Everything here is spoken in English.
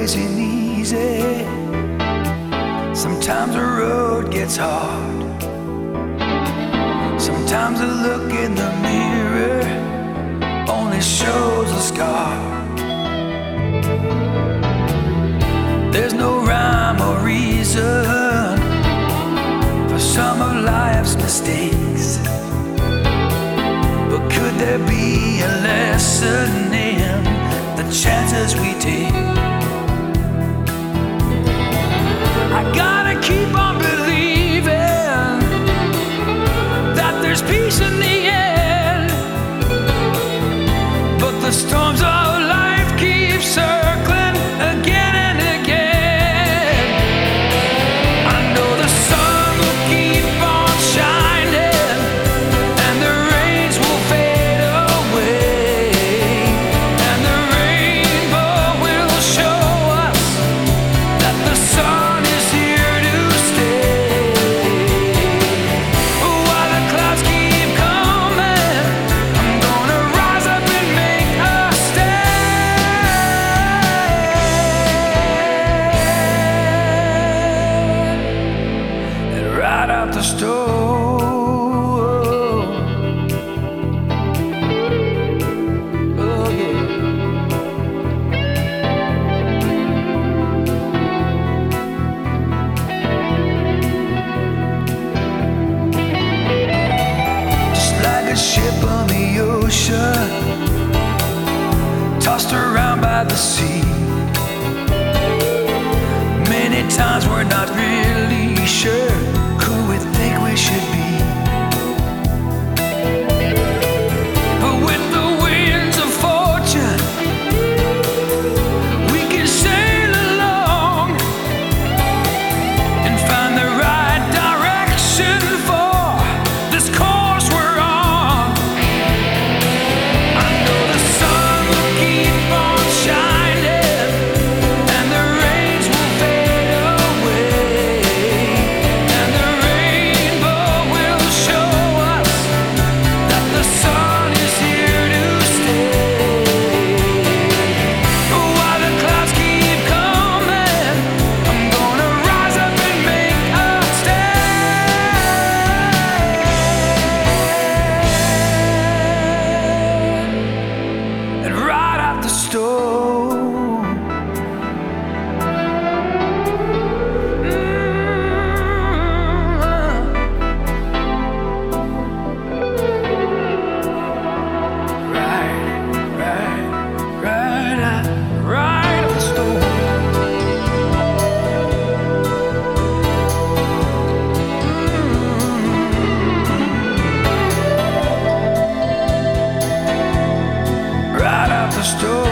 isn't easy. Sometimes the road gets hard. Sometimes a look in the mirror only shows a scar. There's no rhyme or reason for some of life's mistakes, but could there be a lesson in the chances we take? I gotta keep on believing that there's peace in the end, but the storms of life keep circling again and again. I know the sun will keep on shining and the rains will fade away, and the rainbow will show us that the sun is here to stay. While the clouds keep coming, I'm gonna rise up and make a stand and ride out the storm. Oh yeah. Just like a ship on the ocean, tossed around by the sea. Many times we're not really sure who we think we should be. But with the winds of fortune, we can sail along and find the right direction for this course we're on. I know the sun will keep on shining and the rains will fade away, and the rainbow will show us that the sun is here to stay. While the clouds keep coming, I'm gonna rise up and make a stand and ride out the storm. Ride out the storm. Ride out the storm.